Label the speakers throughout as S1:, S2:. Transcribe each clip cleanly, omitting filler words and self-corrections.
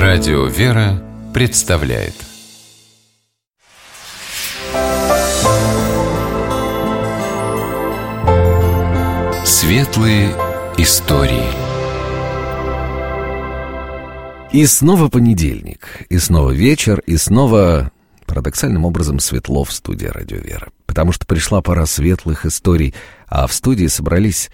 S1: Радио «Вера» представляет Светлые истории.
S2: И снова понедельник, и снова вечер, и снова парадоксальным образом светло в студии «Радио Вера». Потому что пришла пора светлых историй, а в студии собрались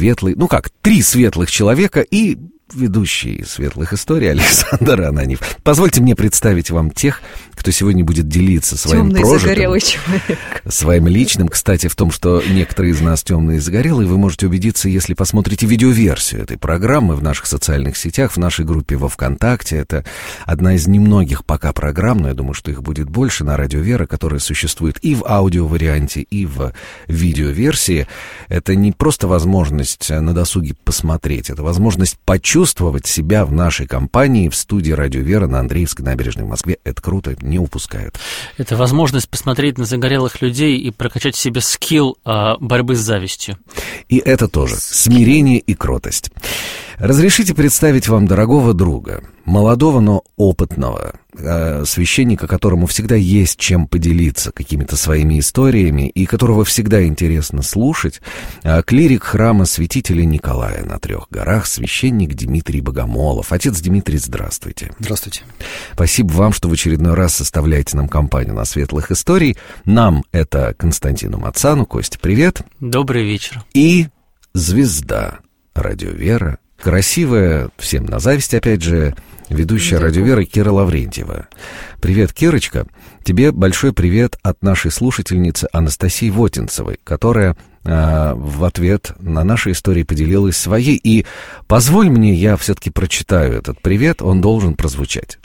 S2: три светлых человека и ведущий светлых историй Александр Ананьев. Позвольте мне представить вам тех, кто сегодня будет делиться своим прожитым,
S3: загорелый человек,
S2: своим личным. Кстати, в том, что некоторые из нас темные и загорелые, вы можете убедиться, если посмотрите видеоверсию этой программы в наших социальных сетях, в нашей группе во ВКонтакте. Это одна из немногих пока программ, но я думаю, что их будет больше на Радио Вера, которая существует и в аудиоварианте, и в видеоверсии. Это не просто возможность на досуге посмотреть, это возможность почувствовать себя в нашей компании в студии «Радио Вера» на Андреевской набережной в Москве. Это круто, не упускают.
S4: Это возможность посмотреть на загорелых людей и прокачать в себе скилл борьбы с завистью.
S2: И это тоже смирение и кротость. Разрешите представить вам дорогого друга, молодого, но опытного, священника, которому всегда есть чем поделиться какими-то своими историями и которого всегда интересно слушать, клирик храма святителя Николая на Трех горах, священник Дмитрий Богомолов. Отец Дмитрий, здравствуйте.
S5: Здравствуйте.
S2: Спасибо вам, что в очередной раз составляете нам компанию на светлых историй. Нам это Константину Мацану. Костя, привет.
S4: Добрый вечер.
S2: И звезда «Радио Вера», красивая, всем на зависть, опять же, ведущая «Радио Вера» Кира Лаврентьева. Привет, Кирочка. Тебе большой привет от нашей слушательницы Анастасии Вотинцевой, которая в ответ на наши истории поделилась своей. И позволь мне, я все-таки прочитаю этот привет, он должен прозвучать.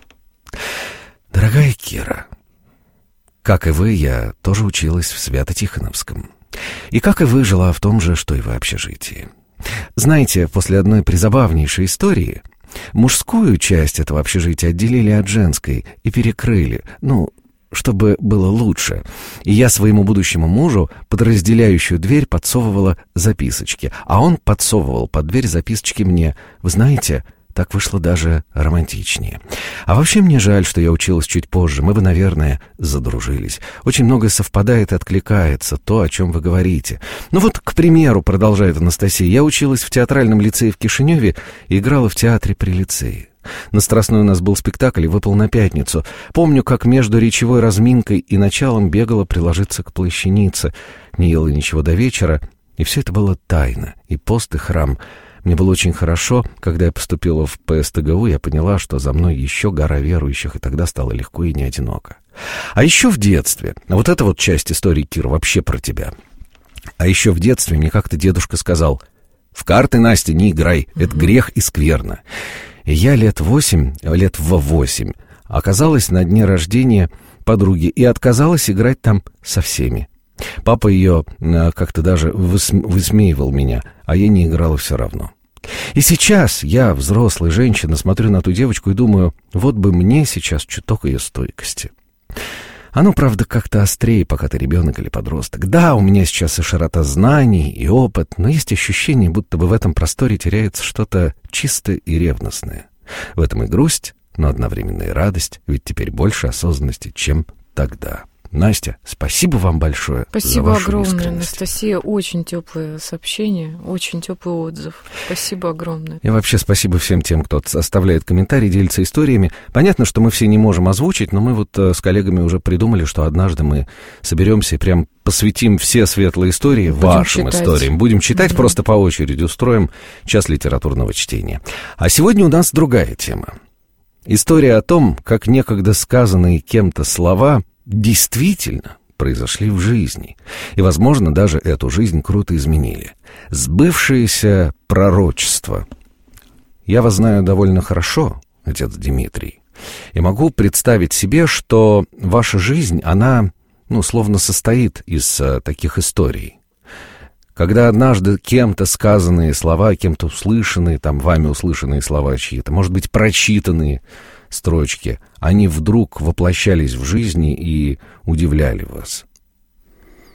S2: Дорогая Кира, как и вы, я тоже училась в Свято-Тихоновском. И как и вы, жила в том же, что и вы, общежитии. Знаете, после одной призабавнейшей истории мужскую часть этого общежития отделили от женской и перекрыли, чтобы было лучше. И я своему будущему мужу под разделяющую дверь подсовывала записочки, а он подсовывал под дверь записочки мне. Вы знаете, так вышло даже романтичнее. А вообще мне жаль, что я училась чуть позже. Мы бы, наверное, задружились. Очень многое совпадает и откликается, то, о чем вы говорите. К примеру, продолжает Анастасия, я училась в театральном лицее в Кишиневе и играла в театре при лицее. На Страстной у нас был спектакль и выпал на пятницу. Помню, как между речевой разминкой и началом бегала приложиться к плащанице. Не ела ничего до вечера, и все это было тайно. И пост, и храм. Мне было очень хорошо, когда я поступила в ПСТГУ, я поняла, что за мной еще гора верующих, и тогда стало легко и не одиноко. А еще в детстве, эта часть истории, Кира, вообще про тебя. А еще в детстве мне как-то дедушка сказал: «В карты, Настя, не играй, это грех и скверно». И я лет в 8 оказалась на дне рождения подруги и отказалась играть там со всеми. Папа ее как-то даже высмеивал меня, а я не играла все равно. И сейчас я, взрослая женщина, смотрю на ту девочку и думаю, вот бы мне сейчас чуток ее стойкости. Оно, правда, как-то острее, пока ты ребенок или подросток. Да, у меня сейчас и широта знаний, и опыт, но есть ощущение, будто бы в этом просторе теряется что-то чистое и ревностное. В этом и грусть, но одновременно и радость, ведь теперь больше осознанности, чем тогда. Настя, спасибо вам большое.
S3: Спасибо
S2: за вашу
S3: огромное,
S2: искренность.
S3: Анастасия. Очень теплое сообщение, очень теплый отзыв. Спасибо огромное.
S2: И вообще спасибо всем тем, кто оставляет комментарии, делится историями. Понятно, что мы все не можем озвучить, но мы с коллегами уже придумали, что однажды мы соберемся и прям посвятим все светлые истории вашим историям. Будем читать, просто по очереди устроим час литературного чтения. А сегодня у нас другая тема. История о том, как некогда сказанные кем-то слова действительно произошли в жизни. И, возможно, даже эту жизнь круто изменили. Сбывшееся пророчество. Я вас знаю довольно хорошо, отец Дмитрий, и могу представить себе, что ваша жизнь, она, словно состоит из таких историй. Когда однажды кем-то сказанные слова, кем-то услышанные, вами услышанные слова чьи-то, может быть, прочитанные строчки, они вдруг воплощались в жизни и удивляли вас.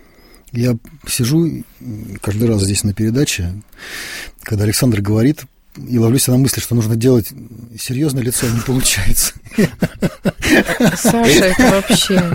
S5: Я сижу каждый раз здесь на передаче, когда Александр говорит, и ловлю себя на мысли, что нужно делать серьезное лицо, не получается.
S3: Саша, это вообще...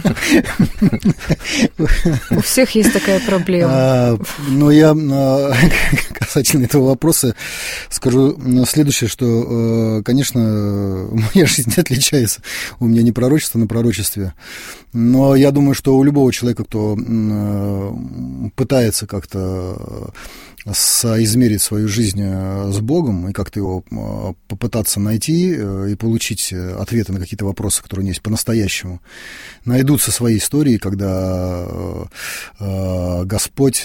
S3: У всех есть такая проблема.
S5: Но я касательно этого вопроса скажу следующее, что, конечно, моя жизнь не отличается. У меня не пророчество на пророчестве. Но я думаю, что у любого человека, кто пытается как-то соизмерить свою жизнь с Богом и как-то его попытаться найти и получить ответы на какие-то вопросы, которые у него есть по-настоящему, найдутся свои истории, когда Господь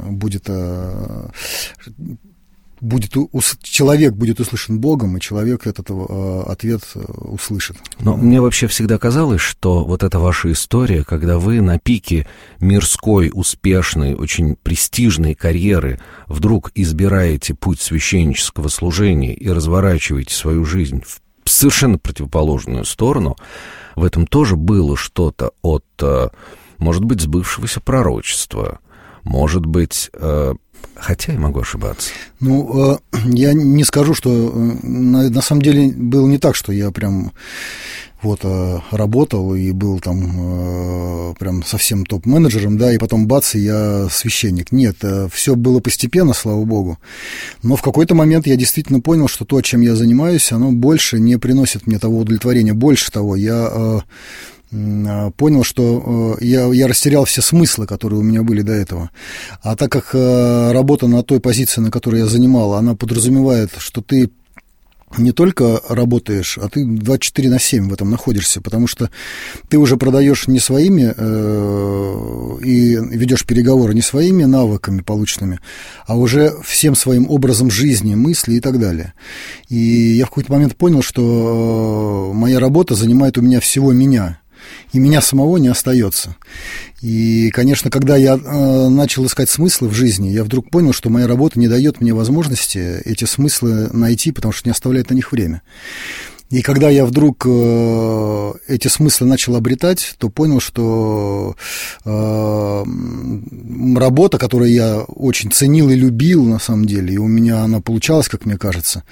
S5: человек будет услышан Богом, и человек этот ответ услышит.
S2: Но мне вообще всегда казалось, что вот эта ваша история, когда вы на пике мирской, успешной, очень престижной карьеры вдруг избираете путь священнического служения и разворачиваете свою жизнь в совершенно противоположную сторону, в этом тоже было что-то от, может быть, сбывшегося пророчества, может быть... Хотя я могу ошибаться.
S5: Ну, я не скажу, что на самом деле было не так, что я прям вот работал и был там прям совсем топ-менеджером, да, и потом бац, и я священник. Нет, все было постепенно, слава богу. Но в какой-то момент я действительно понял, что то, чем я занимаюсь, оно больше не приносит мне того удовлетворения. Больше того, я... понял, что я растерял все смыслы, которые у меня были до этого. А так как работа на той позиции, на которой я занимал, она подразумевает, что ты не только работаешь, а ты 24/7 в этом находишься, потому что ты уже продаешь не своими и ведешь переговоры не своими навыками полученными, а уже всем своим образом жизни, мысли и так далее. И я в какой-то момент понял, что моя работа занимает у меня всего меня, и меня самого не остается. И, конечно, когда я начал искать смыслы в жизни, я вдруг понял, что моя работа не дает мне возможности эти смыслы найти, потому что не оставляет на них время. И когда я вдруг эти смыслы начал обретать, то понял, что работа, которую я очень ценил и любил, на самом деле, и у меня она получалась, как мне кажется,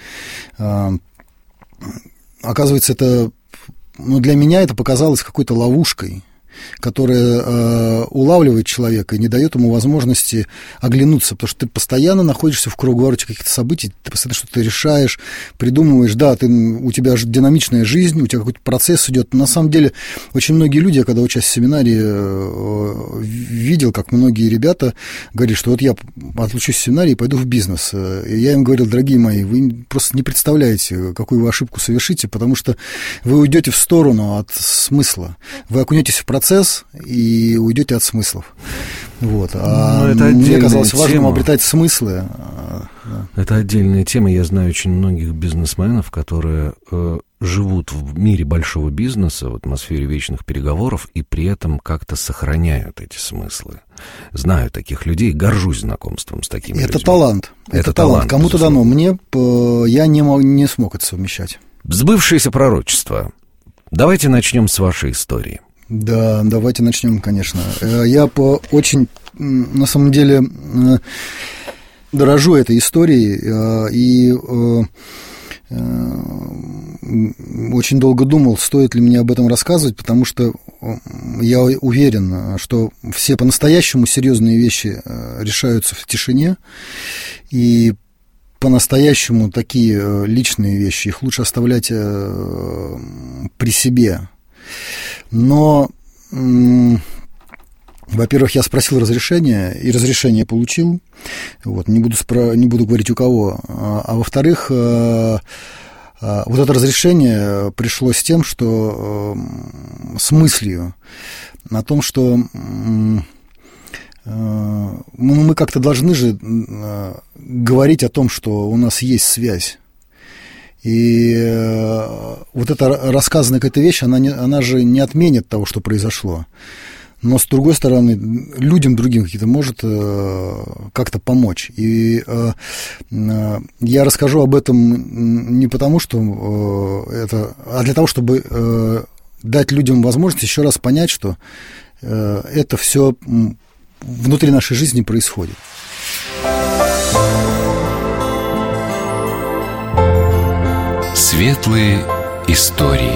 S5: оказывается, это... Но для меня это показалось какой-то ловушкой, которая улавливает человека и не дает ему возможности оглянуться, потому что ты постоянно находишься в круговороте каких-то событий, ты постоянно что-то решаешь, придумываешь, да, у тебя же динамичная жизнь, у тебя какой-то процесс идет. На самом деле, очень многие люди, я когда учась в семинарии, видел, как многие ребята говорили, что вот я отлучусь в семинарии и пойду в бизнес. И я им говорил, дорогие мои, вы просто не представляете, какую вы ошибку совершите, потому что вы уйдете в сторону от смысла, вы окунетесь в процесс и уйдете от смыслов. Вот. Мне казалось важным обретать смыслы.
S2: Это отдельная тема. Я знаю очень многих бизнесменов, которые живут в мире большого бизнеса, в атмосфере вечных переговоров, и при этом как-то сохраняют эти смыслы. Знаю таких людей, горжусь знакомством с такими людьми.
S5: Это талант. Это талант. Кому-то дано. Мне я не смог это совмещать.
S2: Сбывшееся пророчество. Давайте начнем с вашей истории.
S5: Да, давайте начнем, конечно. Я очень, на самом деле, дорожу этой историей и очень долго думал, стоит ли мне об этом рассказывать, потому что я уверен, что все по-настоящему серьезные вещи решаются в тишине, и по-настоящему такие личные вещи, их лучше оставлять при себе. Но, во-первых, я спросил разрешения, и разрешение получил. Вот, не буду говорить у кого. А во-вторых, вот это разрешение пришло с тем, что с мыслью о том, что мы как-то должны же говорить о том, что у нас есть связь. И вот эта рассказанная какая-то вещь, она же не отменит того, что произошло. Но, с другой стороны, людям другим какие-то может как-то помочь. И я расскажу об этом не потому, что а для того, чтобы дать людям возможность еще раз понять, что это все внутри нашей жизни происходит.
S1: Светлые истории.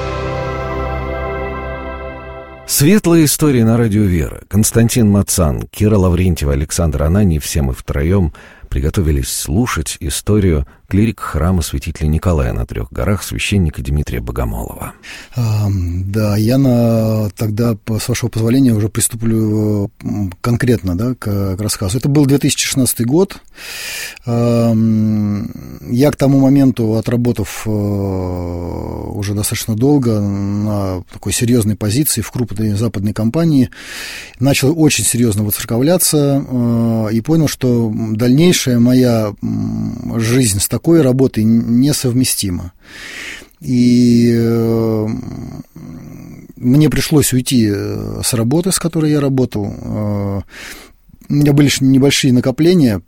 S2: Светлые истории на радио «Вера». Константин Мацан, Кира Лаврентьева, Александр Ананьев, все мы втроем приготовились слушать историю клирика храма святителя Николая на Трех горах, священника Дмитрия Богомолова.
S5: Да, я тогда, с вашего позволения, уже приступлю конкретно, да, к рассказу. Это был 2016 год. Я к тому моменту, отработав уже достаточно долго на такой серьезной позиции в крупной западной компании, начал очень серьезно выцерковляться и понял, что дальнейшая моя жизнь с такой работой несовместима. И мне пришлось уйти с работы, с которой я работал. У меня были небольшие накопления,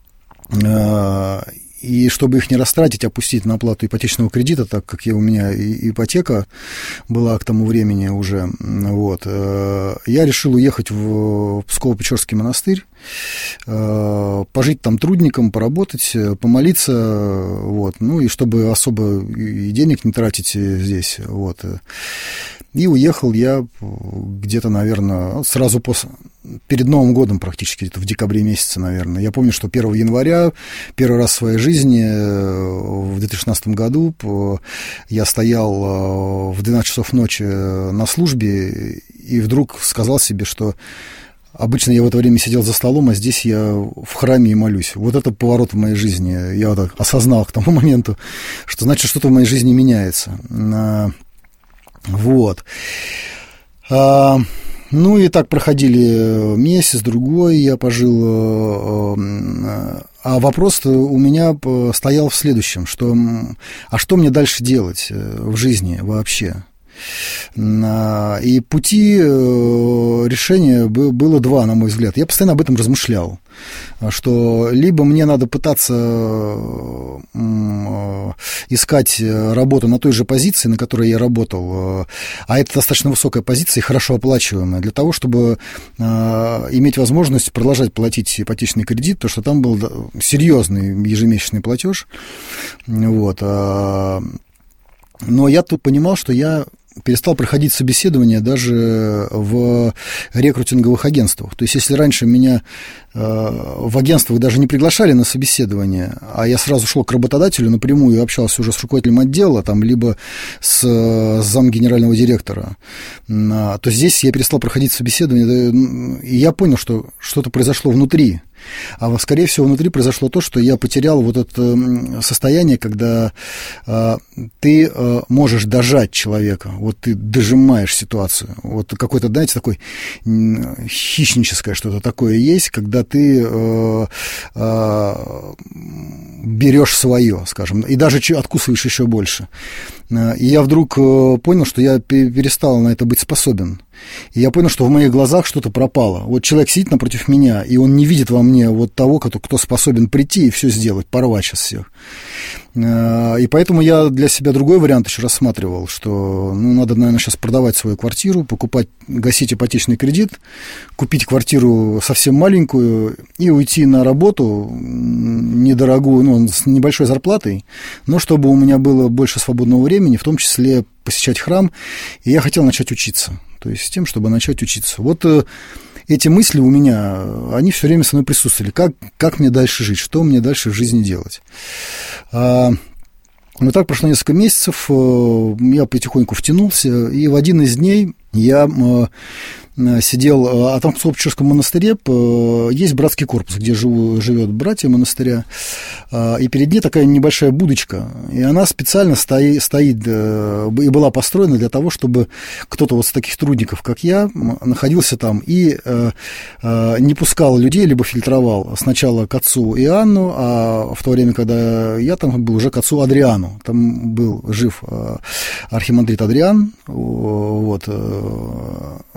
S5: и чтобы их не растратить, опустить на оплату ипотечного кредита, так как у меня ипотека была к тому времени уже, вот, я решил уехать в Псково-Печорский монастырь, пожить там трудником, поработать, помолиться, вот, ну и чтобы особо и денег не тратить здесь, вот. И уехал я где-то, наверное, сразу перед Новым годом практически, где-то в декабре месяце, наверное. Я помню, что 1 января, первый раз в своей жизни, в 2016 году, я стоял в 12 часов ночи на службе и вдруг сказал себе, что обычно я в это время сидел за столом, а здесь я в храме и молюсь. Вот это поворот в моей жизни. Я вот так осознал к тому моменту, что значит, что-то в моей жизни меняется. Вот. Ну и так проходили месяц, другой, я пожил. А вопрос-то у меня стоял в следующем, что мне дальше делать в жизни вообще? И пути решения было два, на мой взгляд. Я постоянно об этом размышлял, что либо мне надо пытаться искать работу на той же позиции, на которой я работал, а это достаточно высокая позиция и хорошо оплачиваемая, для того, чтобы иметь возможность продолжать платить ипотечный кредит, потому что там был серьезный ежемесячный платеж. Вот. Но я тут понимал, что я перестал проходить собеседование даже в рекрутинговых агентствах. То есть, если раньше меня в агентствах даже не приглашали на собеседование, а я сразу шел к работодателю напрямую и общался уже с руководителем отдела, там, либо с зам генерального директора, то здесь я перестал проходить собеседование, и я понял, что что-то произошло внутри. А, скорее всего, внутри произошло то, что я потерял вот это состояние, когда ты можешь дожать человека, вот ты дожимаешь ситуацию. Вот какое-то, знаете, такое хищническое что-то такое есть, когда ты берешь свое, скажем, и даже откусываешь еще больше. И я вдруг понял, что я перестал на это быть способен. И я понял, что в моих глазах что-то пропало. Вот человек сидит напротив меня, и он не видит во мне вот того, кто способен прийти и все сделать, порвать сейчас всех. И поэтому я для себя другой вариант еще рассматривал, что надо, наверное, сейчас продавать свою квартиру, гасить ипотечный кредит, купить квартиру совсем маленькую и уйти на работу недорогую, с небольшой зарплатой, но чтобы у меня было больше свободного времени, в том числе посещать храм, и я хотел начать учиться. То есть с тем, чтобы начать учиться. Вот эти мысли у меня, они все время со мной присутствовали. Как мне дальше жить, что мне дальше в жизни делать? Вот так прошло несколько месяцев, я потихоньку втянулся, и в один из дней я сидел, а там в Псково-Печорском монастыре есть братский корпус, где живет братья монастыря, и перед ней такая небольшая будочка, и она специально стоит и была построена для того, чтобы кто-то вот с таких трудников, как я, находился там и не пускал людей, либо фильтровал сначала к отцу Иоанну, а в то время, когда я там был, уже к отцу Адриану. Там был жив архимандрит Адриан, вот, и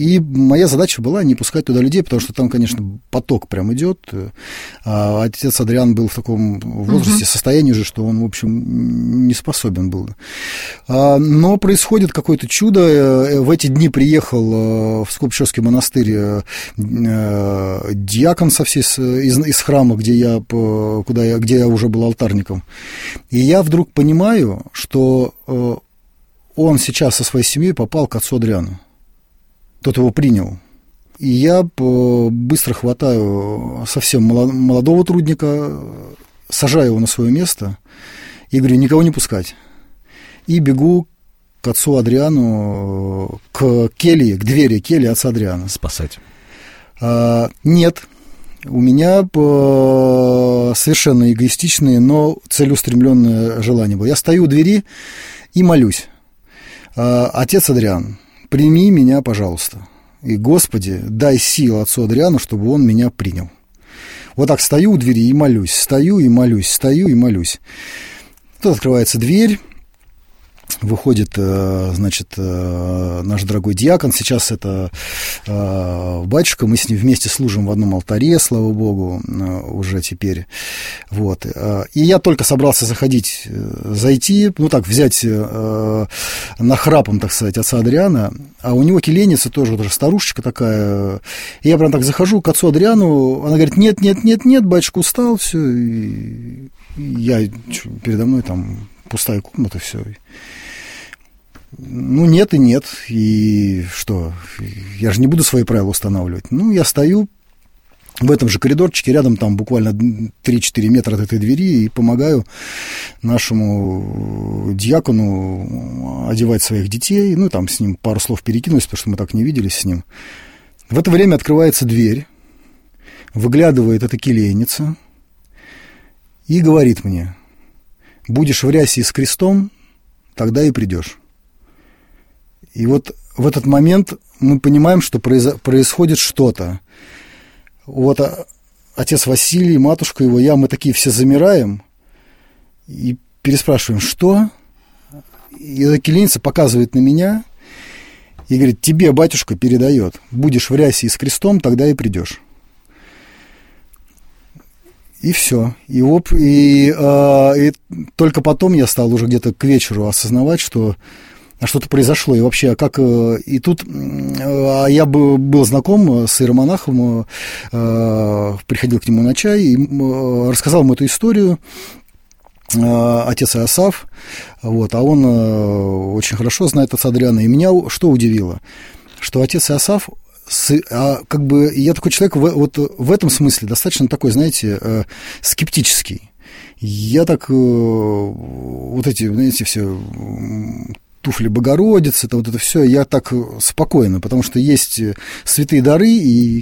S5: И моя задача была не пускать туда людей, потому что там, конечно, поток прям идет. А отец Адриан был в таком возрасте, состоянии уже, что он, в общем, не способен был. Но происходит какое-то чудо. В эти дни приехал в Псково-Печорский монастырь диакон из храма, где я уже был алтарником. И я вдруг понимаю, что он сейчас со своей семьей попал к отцу Адриану. Тот его принял. И я быстро хватаю совсем молодого трудника, сажаю его на свое место и говорю, никого не пускать. И бегу к отцу Адриану, к келье, к двери кельи отца Адриана.
S2: Спасать.
S5: Нет. У меня совершенно эгоистичное, но целеустремленное желание было. Я стою у двери и молюсь. Отец Адриан, прими меня, пожалуйста. И, Господи, дай сил отцу Адриану, чтобы он меня принял. Вот так стою у двери и молюсь, стою и молюсь, стою и молюсь. Тут открывается дверь. Выходит, значит, наш дорогой диакон, сейчас это батюшка, мы с ним вместе служим в одном алтаре, слава Богу, уже теперь, вот, и я только собрался зайти, ну так, взять нахрапом, так сказать, отца Адриана, а у него келейница тоже, вот уже старушечка такая, и я прям так захожу к отцу Адриану, она говорит, нет, батюшка устал, все, и я, передо мной там пустая комната, все. Ну, нет и нет. И что? Я же не буду свои правила устанавливать. Ну, я стою в этом же коридорчике, рядом там буквально 3-4 метра от этой двери и помогаю нашему диакону одевать своих детей. Ну, там с ним пару слов перекинулись, потому что мы так не виделись с ним. В это время открывается дверь, выглядывает эта келейница и говорит мне, будешь в рясе и с крестом, тогда и придешь. И вот в этот момент мы понимаем, что происходит что-то. Вот отец Василий, матушка его, мы такие все замираем и переспрашиваем, что? И эта келейница показывает на меня и говорит, тебе батюшка передает, будешь в рясе и с крестом, тогда и придешь. И все. И только потом я стал уже где-то к вечеру осознавать, что что-то произошло. И вообще, и тут я был знаком с иеромонахом, приходил к нему на чай и рассказал ему эту историю. Отец Иосаф, вот, а он очень хорошо знает отца Адриана. И меня что удивило, что отец Иосаф, как бы я такой человек вот в этом смысле достаточно такой, знаете, скептический. Я так вот эти, знаете, все туфли Богородицы, вот это все, я так спокойно, потому что есть святые дары, и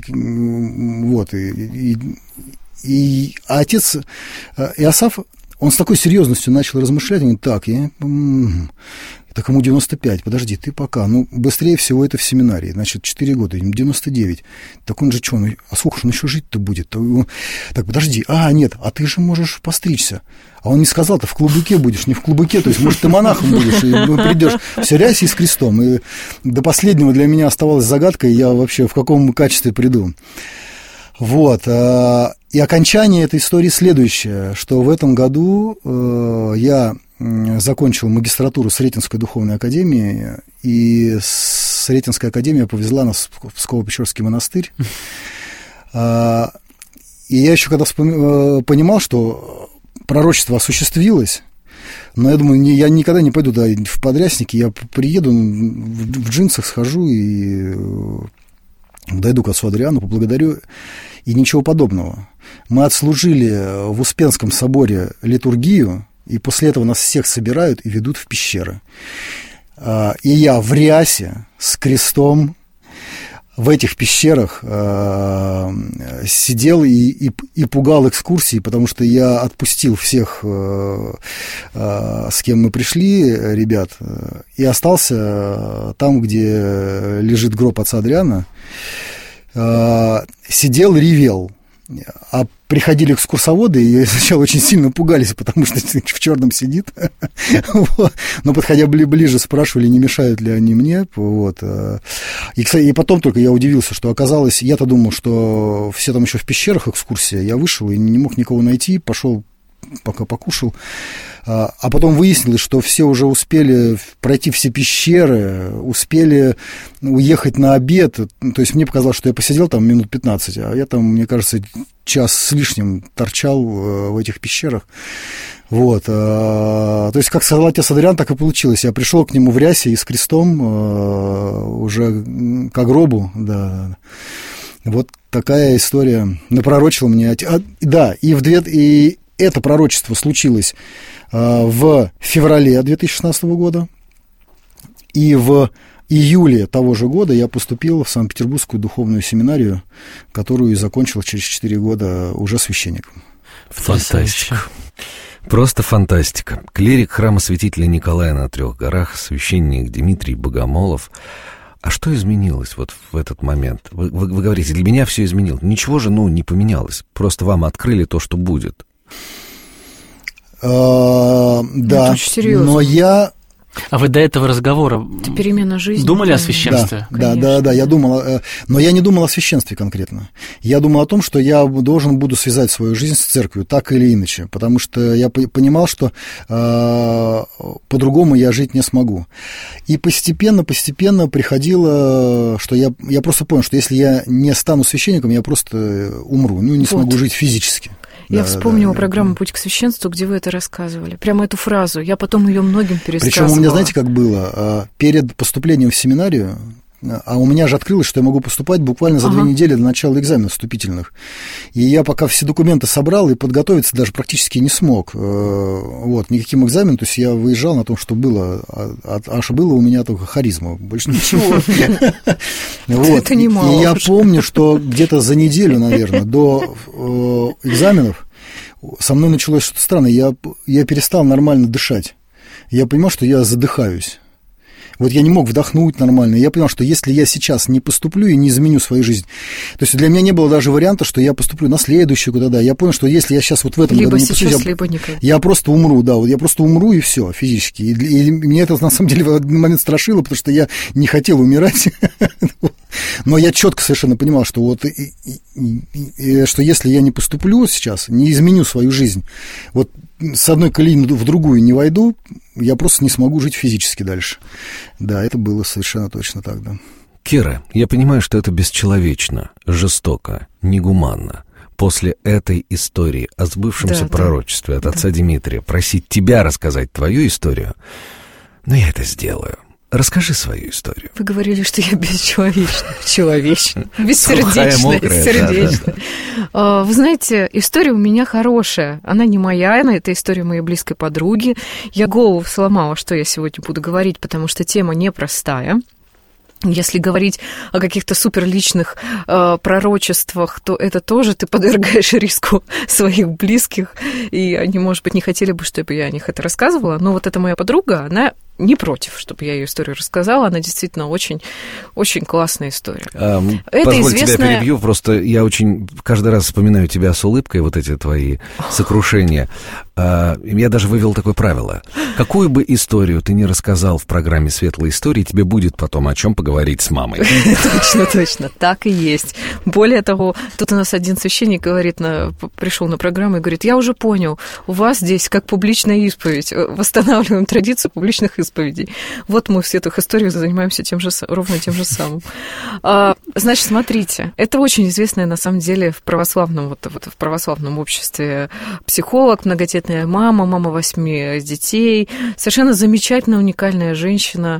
S5: отец Иосаф, он с такой серьезностью начал размышлять, он говорит, так ему 95, подожди, ты пока, быстрее всего это в семинарии, значит, 4 года, 99, так он же что, а сколько же он еще жить-то будет? Так, подожди, нет, а ты же можешь постричься, а он не сказал-то, в клобуке будешь, не в клобуке, то есть, может, ты монахом будешь, и придешь в рясе и с крестом, и до последнего для меня оставалась загадкой, я вообще в каком качестве приду. Вот, и окончание этой истории следующее, что в этом году я закончил магистратуру Сретенской духовной академии, и Сретенская академия повезла нас в Псково-Печорский монастырь. И я еще когда понимал, что пророчество осуществилось, но я думаю, я никогда не пойду в подрясники, я приеду, в джинсах схожу и дойду к отцу Адриану, поблагодарю, и ничего подобного. Мы отслужили в Успенском соборе литургию, и после этого нас всех собирают и ведут в пещеры. И я в рясе с крестом в этих пещерах сидел и пугал экскурсии, потому что я отпустил всех, с кем мы пришли, ребят, и остался там, где лежит гроб отца Адриана, сидел, ревел. А приходили экскурсоводы, и сначала очень сильно пугались, потому что в черном сидит. Но подходя ближе, спрашивали, не мешают ли они мне. И потом только я удивился, что оказалось, я-то думал, что все там еще в пещерах экскурсия. Я вышел и не мог никого найти, пошел, пока покушал. А потом выяснилось, что все уже успели пройти все пещеры, успели уехать на обед. То есть мне показалось, что я посидел там минут 15, а я там, мне кажется, час с лишним торчал в этих пещерах. То есть, как сказал отец Адриан, так и получилось. Я пришел к нему в рясе и с крестом уже к гробу. Да. Вот такая история напророчила мне. Да, и это пророчество случилось в феврале 2016 года, и в июле того же года я поступил в Санкт-Петербургскую духовную семинарию, которую и закончил через 4 года уже священником.
S2: Фантастика. Просто фантастика. Клирик храма святителя Николая на Трех горах, священник Дмитрий Богомолов. А что изменилось вот в этот момент? Вы говорите, для меня все изменилось. Ничего же, не поменялось. Просто вам открыли то, что будет.
S5: Да,
S3: очень серьезно.
S5: Но я...
S4: А вы до этого разговора
S3: Это перемена жизни.
S4: думали о священстве?
S5: Да, я думал, но я не думал о священстве конкретно. Я думал о том, что я должен буду связать свою жизнь с церковью, так или иначе, потому что я понимал, что по-другому я жить не смогу. И постепенно приходило, что я просто понял, что если я не стану священником, я просто умру, не смогу жить физически.
S3: Я вспомнила программу «Путь к священству», где вы это рассказывали. Прямо эту фразу. Я потом ее многим пересказывала.
S5: Причем у меня, знаете, как было? Перед поступлением в семинарию, а у меня же открылось, что я могу поступать буквально за 2 недели до начала экзаменов вступительных. И я пока все документы собрал и подготовиться даже практически не смог. Никаким экзаменом. То есть я выезжал на том, что было. А что было у меня только харизма. Больше ничего.
S3: Это немало.
S5: И я помню, что где-то за неделю, наверное, до экзаменов со мной началось что-то странное. Я перестал нормально дышать. Я понимал, что я задыхаюсь. Я не мог вдохнуть нормально. Я понял, что если я сейчас не поступлю и не изменю свою жизнь... То есть для меня не было даже варианта, что я поступлю на следующую куда-то. Я понял, что если я сейчас в этом
S3: либо
S5: году не
S3: сейчас,
S5: поступлю,
S3: либо никогда.
S5: я просто умру, я просто умру и все физически. И меня это на самом деле в один момент страшило, потому что я не хотел умирать. Но я четко совершенно понимал, что что если я не поступлю сейчас, не изменю свою жизнь, с одной колеи в другую не войду, я просто не смогу жить физически дальше. Да, это было совершенно точно так, да.
S2: Кира, я понимаю, что это бесчеловечно, жестоко, негуманно. После этой истории о сбывшемся пророчестве от отца Дмитрия просить тебя рассказать твою историю, но я это сделаю. Расскажи свою историю.
S3: Вы говорили, что я бесчеловечна, бессердечная, сердечная. Вы знаете, история у меня хорошая. Она не моя, это история моей близкой подруги. Я голову сломала, что я сегодня буду говорить, потому что тема непростая. Если говорить о каких-то суперличных пророчествах, то это тоже ты подвергаешь риску своих близких, и они, может быть, не хотели бы, чтобы я о них это рассказывала, но эта моя подруга, она не против, чтобы я ее историю рассказала. Она действительно очень, очень классная история.
S2: Позволь, тебя перебью, просто я каждый раз вспоминаю тебя с улыбкой, эти твои сокрушения. Я даже вывел такое правило. Какую бы историю ты ни рассказал в программе «Светлые истории», тебе будет потом о чем поговорить с мамой.
S3: Точно, так и есть. Более того, тут у нас один священник пришел на программу и говорит: я уже понял, у вас здесь как публичная исповедь, восстанавливаем традицию публичных исповедей. Мы в «Светлых историях» занимаемся ровно тем же самым. Значит, смотрите, это очень известная на самом деле в православном обществе психолог, многодетная мама 8 детей, совершенно замечательная, уникальная женщина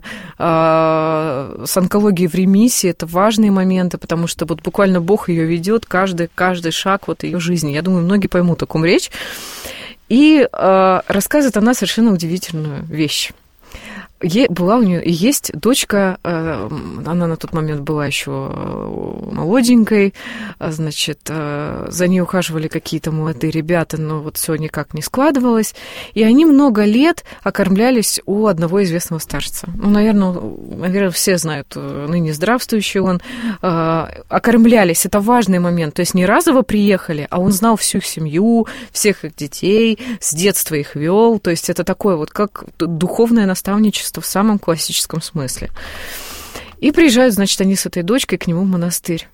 S3: с онкологией в ремиссии. Это важные моменты, потому что буквально Бог ее ведет каждый шаг ее жизни. Я думаю, многие поймут, о ком речь. И рассказывает она совершенно удивительную вещь. была у нее и есть дочка, она на тот момент была еще молоденькой, значит, за ней ухаживали какие-то молодые ребята, но вот все никак не складывалось, и они много лет окормлялись у одного известного старца. Ну, наверное, все знают, ныне здравствующий он. Окормлялись, это важный момент, то есть не разово приехали, а он знал всю их семью, всех их детей, с детства их вел, то есть это такое вот как духовное наставничество в самом классическом смысле. И приезжают, значит, они с этой дочкой к нему в монастырь.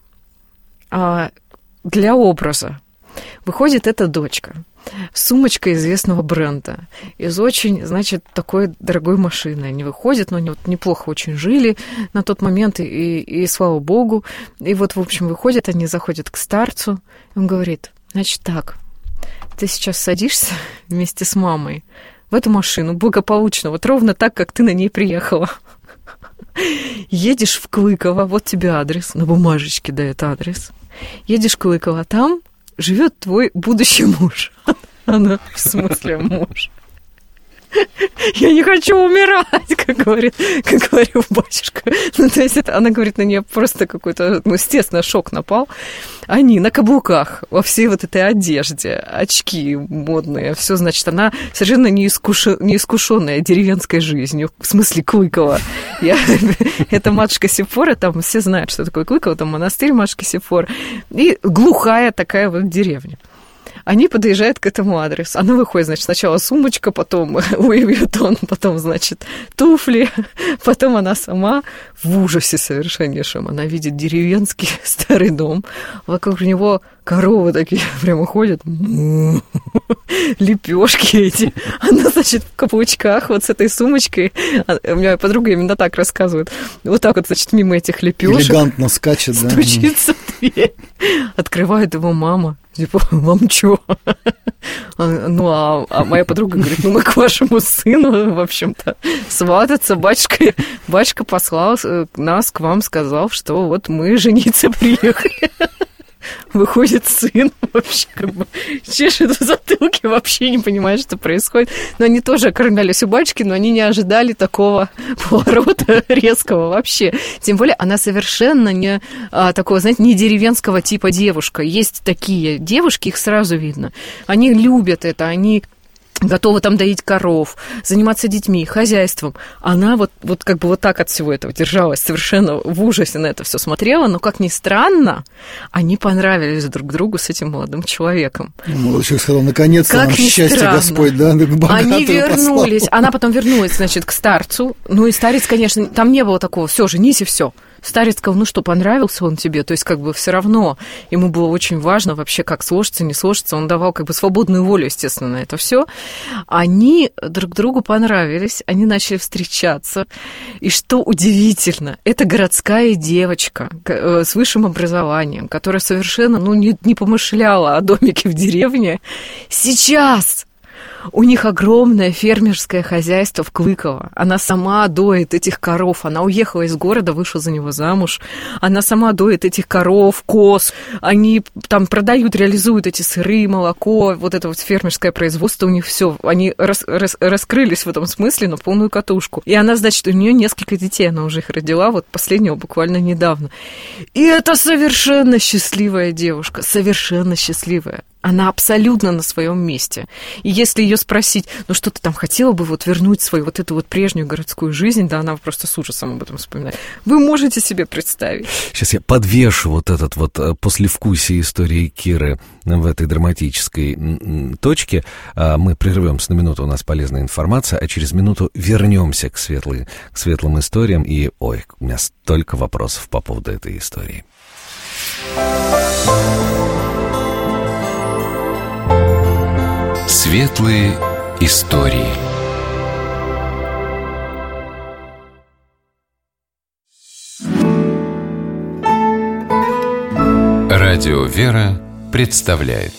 S3: Для образа выходит эта дочка с сумочкой известного бренда, из очень, значит, такой дорогой машины. Они выходят, но они вот неплохо очень жили на тот момент, и слава богу. И вот, в общем, выходят, они заходят к старцу, он говорит, значит, так, ты сейчас садишься вместе с мамой в эту машину благополучно, вот ровно так, как ты на ней приехала. Едешь в Клыково, вот тебе адрес, на бумажечке дает адрес. Едешь в Клыково, там живет твой будущий муж. Она, в смысле, муж? Я не хочу умирать, как говорил батюшка. Ну, то есть она говорит, на нее просто какой-то, естественно, шок напал. Они на каблуках, во всей вот этой одежде, очки модные, все, значит, она совершенно неискушенная деревенской жизнью, в смысле Клыкова. Это матушка Сефора, там все знают, что такое Клыково, там монастырь матушки Сефор. И глухая такая вот деревня. Они подъезжают к этому адресу. Она выходит, значит, сначала сумочка, потом Луи Вьюттон, потом, значит, туфли, потом она сама в ужасе совершеннейшем. Она видит деревенский старый дом, вокруг него коровы такие прямо ходят, лепешки эти. Она, значит, в каблучках вот с этой сумочкой. У меня подруга именно так рассказывает. Вот так вот, значит, мимо этих лепешек.
S5: Элегантно скачет, да.
S3: Стучится в дверь. Открывает его мама. Типа, вам чё? Ну, а моя подруга говорит, ну, мы к вашему сыну, в общем-то, свататься. Батюшка послал нас к вам, сказал, что вот мы жениться приехали. Выходит сын, вообще как бы чешет в затылке, вообще не понимает, что происходит. Но они тоже окормлялись у батюшки, но они не ожидали такого поворота резкого вообще. Тем более она совершенно не такого, знаете, не деревенского типа девушка. Есть такие девушки, их сразу видно. Они любят это, они готова там доить коров, заниматься детьми, хозяйством. Она вот как бы вот так от всего этого держалась, совершенно в ужасе на это все смотрела, но, как ни странно, они понравились друг другу с этим молодым человеком.
S5: Молодой человек сказал, наконец-то нам счастье
S3: странно.
S5: Господь, да,
S3: они вернулись, послал. Она потом вернулась, значит, к старцу, ну и старец, конечно, там не было такого, все, женись и все. Старец сказал, ну что, понравился он тебе? То есть, как бы, все равно ему было очень важно вообще, как сложится, не сложится. Он давал, как бы, свободную волю, естественно, на это все. Они друг другу понравились, они начали встречаться. И что удивительно, это городская девочка с высшим образованием, которая совершенно, не помышляла о домике в деревне. Сейчас у них огромное фермерское хозяйство в Клыково. Она сама доит этих коров. Она уехала из города, вышла за него замуж. Она сама доит этих коров, коз. Они там продают, реализуют эти сыры, молоко. Вот это вот фермерское производство у них все. Они раскрылись в этом смысле на полную катушку. И она, значит, у нее несколько детей. Она уже их родила, вот последнего буквально недавно. И это совершенно счастливая девушка. Совершенно счастливая. Она абсолютно на своем месте. И если ее спросить, ну что ты там хотела бы вот вернуть свою вот эту вот прежнюю городскую жизнь, да, она просто с ужасом об этом вспоминает. Вы можете себе представить?
S2: Сейчас я подвешу вот этот вот послевкусие истории Киры в этой драматической точке. Мы прервемся на минуту, у нас полезная информация, а через минуту вернемся к светлым историям. И, у меня столько вопросов по поводу этой истории.
S1: Светлые истории. Радио «Вера» представляет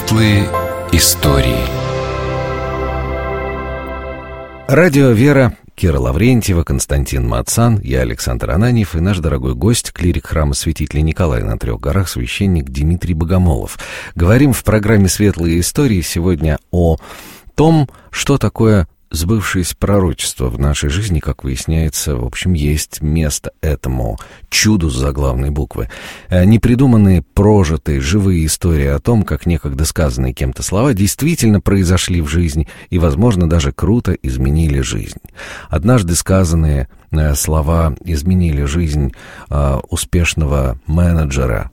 S1: Светлые истории.
S2: Радио «Вера», Кира Лаврентьева, Константин Мацан, я Александр Ананьев и наш дорогой гость, клирик храма святителя Николая на Трех горах, священник Дмитрий Богомолов. Говорим в программе «Светлые истории» сегодня о том, что такое сбывшееся пророчество в нашей жизни. Как выясняется, в общем, есть место этому чуду с заглавной буквы. Непридуманные, прожитые, живые истории о том, как некогда сказанные кем-то слова действительно произошли в жизни и, возможно, даже круто изменили жизнь. Однажды сказанные слова изменили жизнь успешного менеджера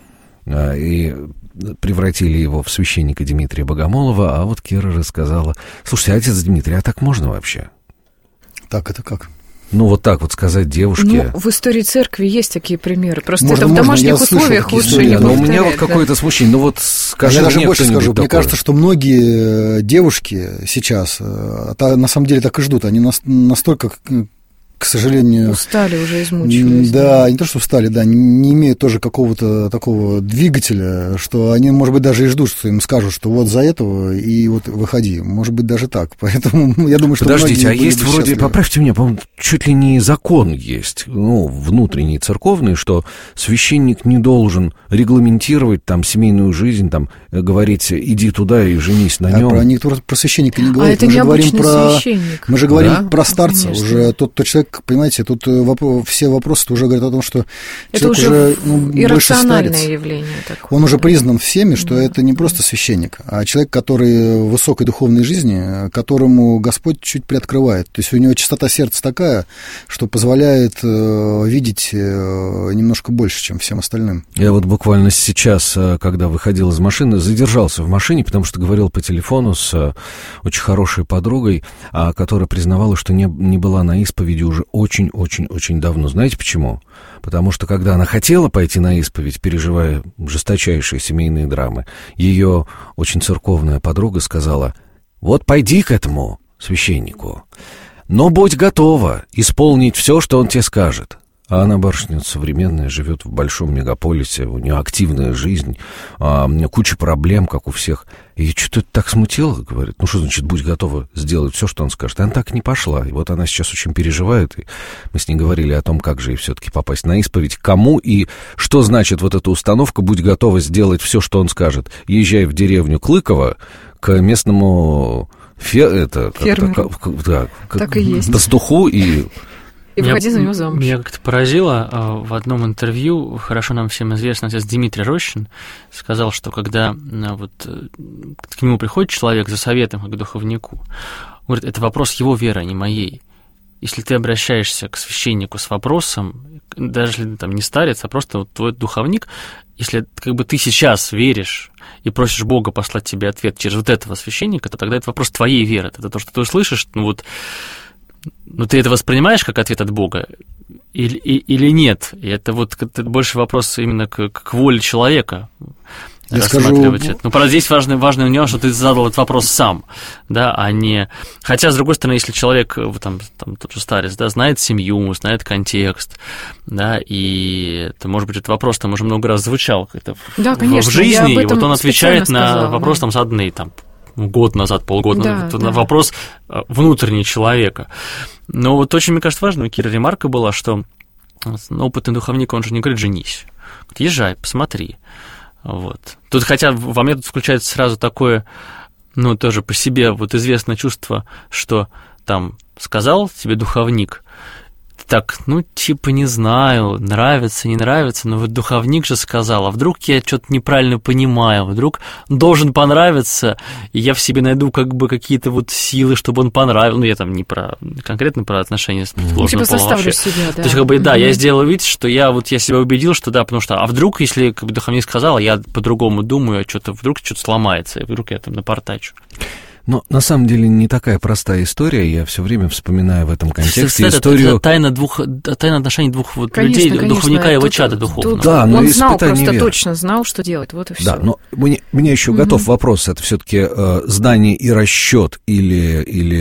S2: и превратили его в священника Дмитрия Богомолова, а вот Кира рассказала: слушайте, отец Дмитрий, а так можно вообще?
S5: Так, это как?
S2: Ну, вот так вот сказать девушке.
S3: Ну, в истории церкви есть такие примеры. Просто
S5: можно,
S3: это в домашних
S5: можно,
S3: условиях лучше не
S2: но
S3: повторять.
S2: у меня вот какое-то смущение. Ну, вот скажи
S5: я даже
S2: мне
S5: больше скажу.
S2: такое.
S5: Мне кажется, что многие девушки сейчас, на самом деле так и ждут, они настолько, к сожалению...
S3: Устали уже, измучились.
S5: Да, не то, что устали, да, не имеют тоже какого-то такого двигателя, что они, может быть, даже и ждут, что им скажут, что вот за этого и вот выходи. Может быть, даже так. Поэтому я думаю, что
S2: подождите,
S5: многие
S2: есть вроде, счастливы. Поправьте меня, по-моему, чуть ли не закон есть, ну, внутренний, церковный, что священник не должен регламентировать там семейную жизнь, там, говорить, иди туда и женись на нем.
S5: Никто про священника не говорит.
S3: Это необычный священник.
S5: Мы же говорим про старца.
S3: Конечно.
S5: Уже тот человек, понимаете, тут все вопросы уже говорят о том, что
S3: это
S5: человек
S3: уже иррациональное явление такое.
S5: Он уже признан всеми, что это не просто священник, а человек, который в высокой духовной жизни, которому Господь чуть приоткрывает. То есть у него чистота сердца такая, что позволяет видеть немножко больше, чем всем остальным.
S2: Я вот буквально сейчас, когда выходил из машины, задержался в машине, потому что говорил по телефону с очень хорошей подругой, которая признавала, что не была на исповеди уже очень-очень-очень давно. Знаете почему? Потому что, когда она хотела пойти на исповедь, переживая жесточайшие семейные драмы, ее очень церковная подруга сказала: вот пойди к этому священнику, но будь готова исполнить все, что он тебе скажет. А она, барышня современная, живет в большом мегаполисе, у нее активная жизнь, куча проблем, как у всех. И что-то это так смутило, говорит, ну что значит, будь готова сделать все, что он скажет. И она так не пошла. И вот она сейчас очень переживает, и мы с ней говорили о том, как же ей все-таки попасть на исповедь, кому и что значит вот эта установка «будь готова сделать все, что он скажет». Езжай в деревню Клыково к местному
S3: фермеру. Так и есть.
S2: Пастуху и
S3: выходи за него замуж.
S4: Меня как-то поразило, в одном интервью, хорошо нам всем известный отец Дмитрий Рощин сказал, что когда вот к нему приходит человек за советом, как к духовнику, он говорит, это вопрос его веры, а не моей. Если ты обращаешься к священнику с вопросом, даже если там не старец, а просто вот твой духовник, если как бы ты сейчас веришь и просишь Бога послать тебе ответ через вот этого священника, то тогда это вопрос твоей веры. Это то, что ты услышишь, ну, ты это воспринимаешь как ответ от Бога или нет? И это вот это больше вопрос именно к воле человека.
S5: Я
S4: рассматривать
S5: скажу...
S4: это. Ну, правда, здесь важный нюанс, что ты задал этот вопрос сам, да, а не... Хотя, с другой стороны, если человек, там тот же старец, да, знает семью, знает контекст, да, и это, может быть, этот вопрос там уже много раз звучал
S3: да, конечно,
S4: в жизни, и вот он отвечает на вопрос там заданный там год назад, полгода назад, на вопрос внутренний человека. Но вот очень, мне кажется, важно, у Киры ремарка была, что опытный духовник, он же не говорит «женись», говорит, езжай, посмотри. Вот. Тут, хотя во мне тут включается сразу такое, ну, тоже по себе вот известное чувство, что там сказал тебе духовник, так, ну, типа, не знаю, нравится, не нравится, но вот духовник же сказал, а вдруг я что-то неправильно понимаю, вдруг должен понравиться, и я в себе найду как бы какие-то вот силы, чтобы он понравился, ну, я там не конкретно про отношения с противоположным полом вообще.
S3: Себя, да.
S4: То есть, как бы, да, я сделал вид, что я себя убедил, что да, потому что, а вдруг, если как бы духовник сказал, я по-другому думаю, вдруг что-то сломается, и вдруг я там напортачу.
S2: Но на самом деле не такая простая история. Я все время вспоминаю в этом контексте историю...
S4: Это тайна отношений двух вот людей, духовника и его чада духовного.
S2: Да, но
S3: он знал, просто
S2: веры.
S3: точно знал, что делать, вот и все.
S2: Да, но мне еще готов вопрос. Это все-таки знание и расчет или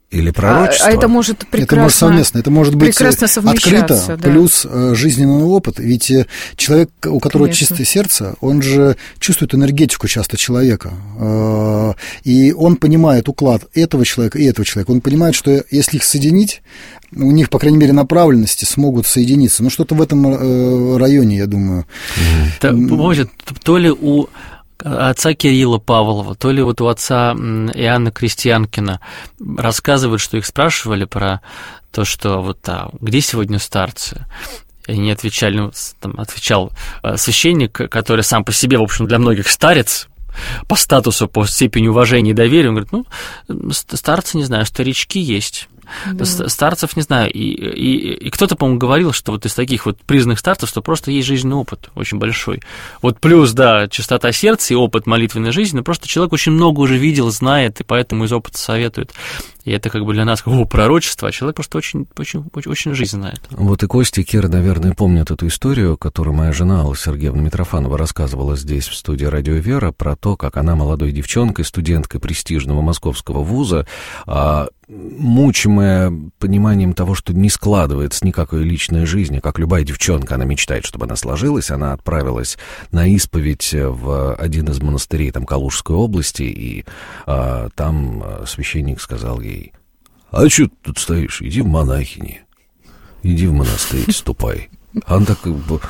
S2: Или пророчество.
S3: А это может прекрасно...
S5: Это может совместно, это может быть открыто,
S3: да.
S5: плюс жизненный опыт. Ведь человек, у которого чистое сердце, он же чувствует энергетику часто человека. И он понимает уклад этого человека и этого человека. Он понимает, что если их соединить, у них, по крайней мере, направленности смогут соединиться. Ну, что-то в этом районе, я думаю.
S4: То ли у отца Кирилла Павлова, то ли вот у отца Иоанна Крестьянкина рассказывают, что их спрашивали про то, что вот где сегодня старцы? И они отвечали, ну, там отвечал священник, который сам по себе, в общем, для многих старец, по статусу, по степени уважения и доверия, он говорит, ну, старцы, не знаю, старички есть. Да. Старцев не знаю, и кто-то, по-моему, говорил, что вот из таких вот признанных старцев, что просто есть жизненный опыт очень большой. Вот плюс, да, чистота сердца и опыт молитвенной жизни, но просто человек очень много уже видел, знает, и поэтому из опыта советует. И это как бы для нас пророчество, а человек просто очень жизнь знает.
S2: Вот и Костя, и Кира, наверное, помнят эту историю, которую моя жена Алла Сергеевна Митрофанова рассказывала здесь, в студии «Радио Вера», про то, как она молодой девчонкой, студенткой престижного московского вуза, мучимая пониманием того, что не складывается никакой личной жизни, как любая девчонка, она мечтает, чтобы она сложилась, она отправилась на исповедь в один из монастырей там Калужской области, и там священник сказал ей: «А что ты тут стоишь? Иди в монахини, иди в монастырь, ступай». Она так,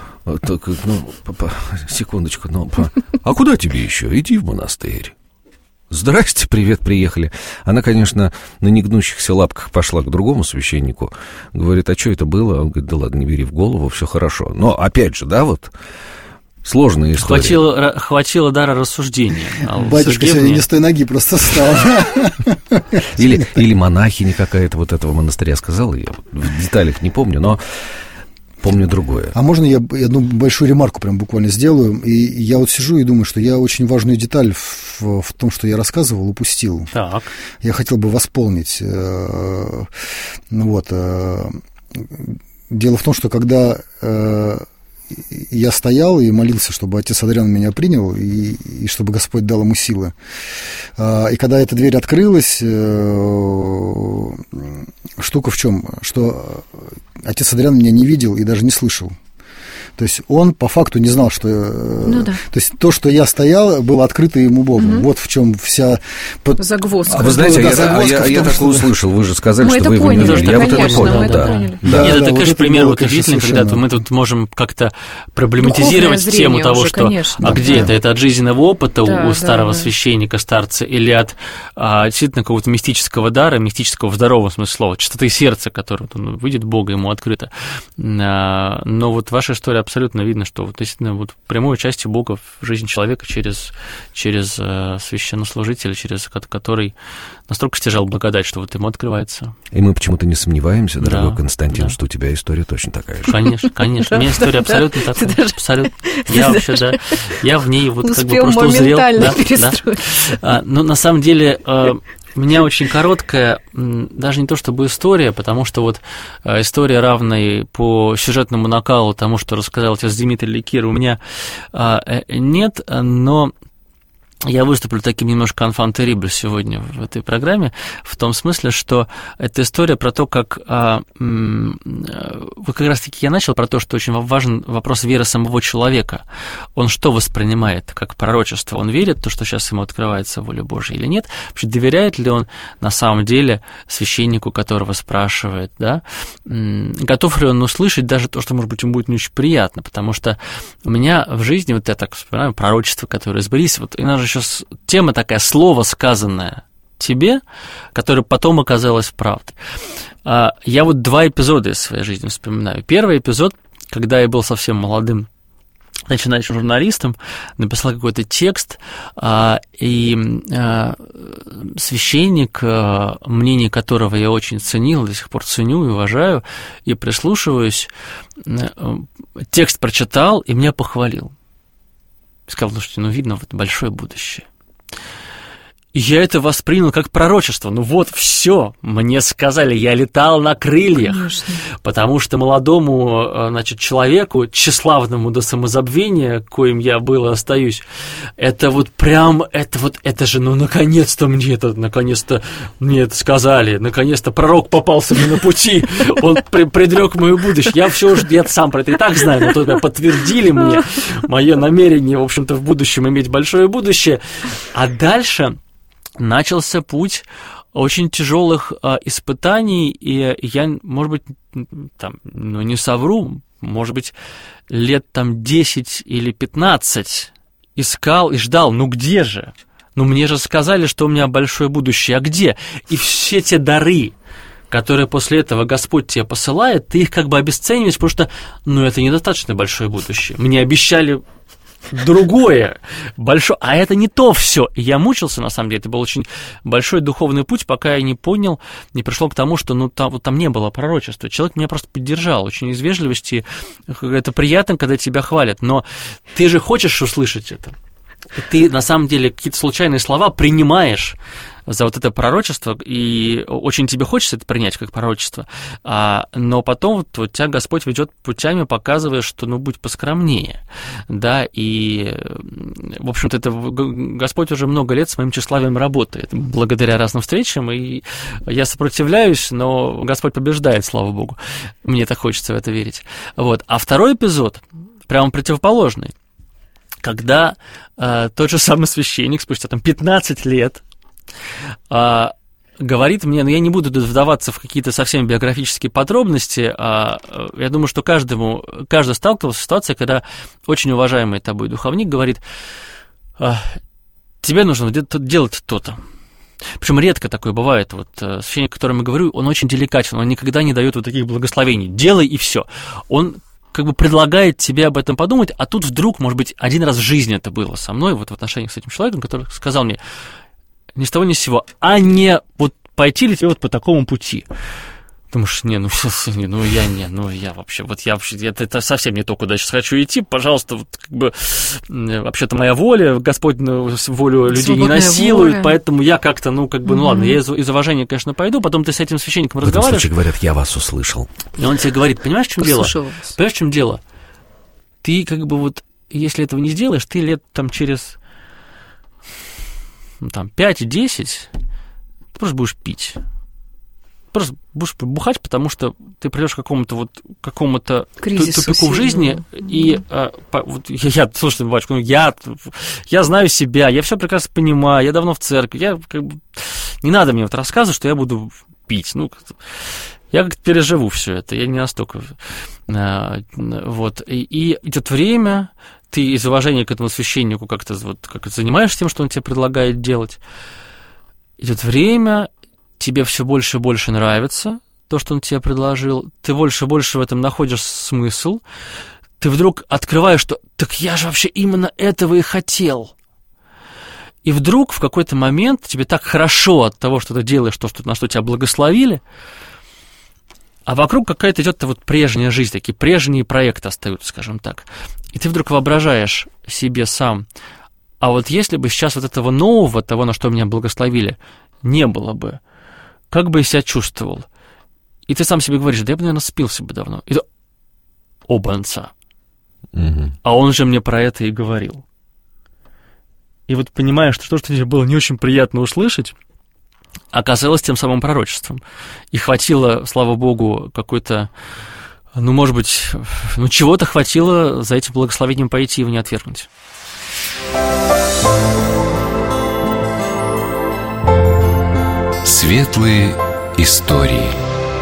S2: секундочку, а куда тебе еще? Иди в монастырь. «Здрасте, привет, приехали». Она, конечно, на негнущихся лапках пошла к другому священнику. Говорит: «А что это было?» Он говорит: «Да ладно, не бери в голову, все хорошо». Но, опять же, да, вот сложная история.
S4: Хватило дара рассуждения.
S5: Батюшка сегодня не с той ноги просто встал.
S2: Или монахиня какая-то вот этого монастыря сказала, я в деталях не помню, но... помню другое.
S5: А можно я одну большую ремарку прям буквально сделаю? И я вот сижу и думаю, что я очень важную деталь в том, что я рассказывал, упустил.
S4: Так.
S5: Я хотел бы восполнить. Дело в том, что когда я стоял и молился, чтобы отец Адриан меня принял, и чтобы Господь дал ему силы. И когда эта дверь открылась, штука в чем? Что отец Адриан меня не видел и даже не слышал. То есть он по факту не знал, что...
S3: Ну, да.
S5: То есть то, что я стоял, было открыто ему Богом. Вот в чем вся...
S3: Загвоздка.
S2: А вы знаете, я такое услышал. Вы же сказали, что вы его не видели. Я вот это понял, да.
S4: Нет, это, конечно, пример удивительный, когда мы тут можем как-то проблематизировать тему того, что... А где это? Это от жизненного опыта у старого священника, старца, или от действительно какого-то мистического дара, мистического в здоровом смысле слова, чистоты сердца, которое выйдет Бога ему открыто. Но вот ваша история абсолютно видно, что вот, действительно вот прямое участие Бога в жизни человека через священнослужителя, через который настолько стяжал благодать, что вот ему открывается.
S2: И мы почему-то не сомневаемся, дорогой Константин, что у тебя история точно такая же.
S4: Конечно, конечно. У меня история абсолютно такая. Абсолютно. Я вообще, да, я в ней вот как бы просто узрел. Но на самом деле... У меня очень короткая, даже не то чтобы история, потому что вот история, равной по сюжетному накалу тому, что рассказал отец Дмитрий Ликир, у меня нет, но я выступлю таким немножко enfant terrible сегодня в этой программе, в том смысле, что это история про то, как... Вот как раз-таки я начал про то, что очень важен вопрос веры самого человека. Он что воспринимает как пророчество? Он верит в то, что сейчас ему открывается воля Божья, или нет? Вообще, доверяет ли он на самом деле священнику, которого спрашивает, да? Готов ли он услышать даже то, что, может быть, ему будет не очень приятно? Потому что у меня в жизни, вот я так вспоминаю, пророчества, которые сбылись, вот и нас же сейчас тема такая, слово, сказанное тебе, которое потом оказалось правдой. Я вот 2 эпизода из своей жизни вспоминаю. Первый эпизод, когда я был совсем молодым начинающим журналистом, написал какой-то текст, и священник, мнение которого я очень ценил, до сих пор ценю и уважаю, и прислушиваюсь, текст прочитал и меня похвалил. Сказал: слушайте, видно вот большое будущее. И я это воспринял как пророчество. Ну вот, все, мне сказали, я летал на крыльях. Конечно. Потому что молодому, значит, человеку, тщеславному до самозабвения, коим я был и остаюсь, это вот прям, это же, ну, наконец-то мне это сказали, наконец-то пророк попался мне на пути, он предрек мое будущее. Я сам про это и так знаю, но только подтвердили мне мое намерение, в общем-то, в будущем иметь большое будущее. А дальше начался путь очень тяжелых испытаний, и я, может быть, там, ну, не совру, может быть, лет там 10 или 15 искал и ждал, ну где же? Ну мне же сказали, что у меня большое будущее, а где? И все те дары, которые после этого Господь тебе посылает, ты их как бы обесцениваешь, потому что, ну, это недостаточно большое будущее. Мне обещали другое, большое, а это не то все. И я мучился, на самом деле, это был очень большой духовный путь, пока я не понял, не пришел к тому, что, ну, там не было пророчества. Человек меня просто поддержал, очень из вежливости. Это приятно, когда тебя хвалят, но ты же хочешь услышать это. И ты, на самом деле, какие-то случайные слова принимаешь за вот это пророчество, и очень тебе хочется это принять как пророчество, но потом вот тебя Господь ведет путями, показывая, что, ну, будь поскромнее, да, и, в общем-то, это Господь уже много лет с моим тщеславием работает, благодаря разным встречам, и я сопротивляюсь, но Господь побеждает, слава Богу, мне так хочется в это верить, вот, а второй эпизод, прямо противоположный, когда тот же самый священник спустя там 15 лет говорит мне, но я не буду вдаваться в какие-то совсем биографические подробности, я думаю, что каждый сталкивался с ситуацией, когда очень уважаемый тобой духовник говорит, тебе нужно делать то-то. Причем редко такое бывает. Вот священник, о котором я говорю, он очень деликатен, он никогда не дает вот таких благословений. Делай и все. Он как бы предлагает тебе об этом подумать, а тут вдруг, может быть, один раз в жизни это было со мной, вот в отношениях с этим человеком, который сказал мне ни с того ни с сего, а не вот пойти ли тебе вот по такому пути. Думаешь, я вообще, это совсем не то, куда я сейчас хочу идти, пожалуйста, вот как бы, вообще-то моя воля, Господь волю людей свободная не насилует, воля. Поэтому я как-то, ладно, я из уважения, конечно, пойду, потом ты с этим священником разговариваешь. В этом
S2: случае говорят, я вас услышал.
S4: И он тебе говорит, понимаешь, в чем дело? Понимаешь, в чем дело? Ты как бы вот, если этого не сделаешь, ты лет там через, 5-10, ты просто будешь пить. Просто будешь бухать, потому что ты придешь к какому-то тупику в жизни, и слушай, батюшка, я знаю себя, я все прекрасно понимаю, я давно в церкви, не надо мне рассказывать, что я буду пить, я как-то переживу все это, я не настолько, и идет время, ты из уважения к этому священнику как-то занимаешься тем, что он тебе предлагает делать, идет время, тебе все больше и больше нравится то, что он тебе предложил, ты больше и больше в этом находишь смысл, ты вдруг открываешь, что «так я же вообще именно этого и хотел». И вдруг в какой-то момент тебе так хорошо от того, что ты делаешь, на что тебя благословили, а вокруг какая-то идет прежняя жизнь, такие прежние проекты остаются, скажем так. И ты вдруг воображаешь себе сам, а вот если бы сейчас вот этого нового, того, на что меня благословили, не было бы, как бы я себя чувствовал? И ты сам себе говоришь, да я бы, наверное, спился бы давно. И то обанца. Угу. А он же мне про это и говорил. И вот понимаешь, что тебе было не очень приятно услышать, оказалось тем самым пророчеством. И хватило, слава богу, какой-то, может быть, чего-то хватило за этим благословением пойти и его не отвергнуть.
S1: Светлые истории.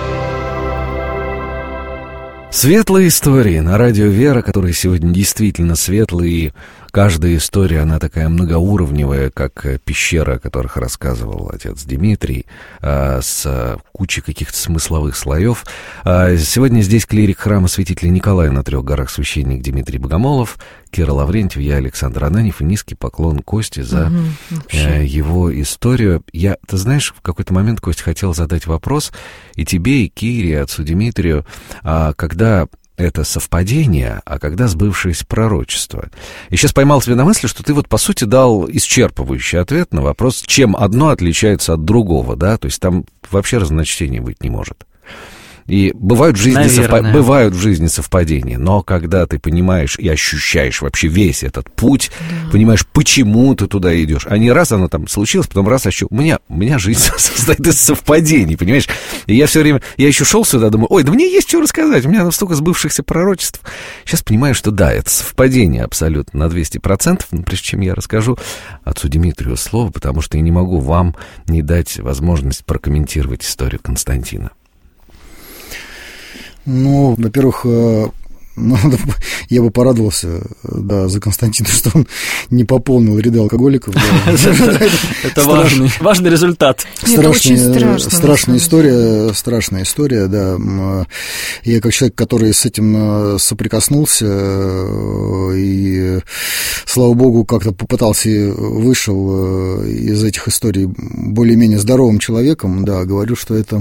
S2: Светлые истории на радио «Вера», которые сегодня действительно светлые, и каждая история, она такая многоуровневая, как пещера, о которых рассказывал отец Дмитрий, с кучей каких-то смысловых слоев. Сегодня здесь клирик храма святителя Николая на 3 горах, священник Дмитрий Богомолов, Кира Лаврентьев, я Александр Ананьев, и низкий поклон Косте за его историю. Ты знаешь, в какой-то момент, Костя, хотел задать вопрос и тебе, и Кире, и отцу Дмитрию, когда это совпадение, а когда сбывшееся пророчество. И сейчас поймал тебя на мысли, что ты вот, по сути, дал исчерпывающий ответ на вопрос, чем одно отличается от другого, да? То есть там вообще разночтения быть не может. И бывают в жизни совпадения, но когда ты понимаешь и ощущаешь вообще весь этот путь, понимаешь, почему ты туда идешь, а не раз оно там случилось, потом раз ощущу. У меня жизнь состоит из совпадений, понимаешь? И я все время, я еще шел сюда, думаю, ой, да мне есть что рассказать, у меня столько сбывшихся пророчеств. Сейчас понимаю, что да, это совпадение абсолютно на 200%, но прежде чем я расскажу отцу Дмитрию слово, потому что я не могу вам не дать возможность прокомментировать историю Константина.
S5: Ну, во-первых, я бы порадовался, да, за Константина, что он не пополнил ряды алкоголиков.
S4: Это важный результат.
S5: Страшная история, да. Я как человек, который с этим соприкоснулся, и, слава богу, как-то попытался и вышел из этих историй более-менее здоровым человеком, да, говорю, что это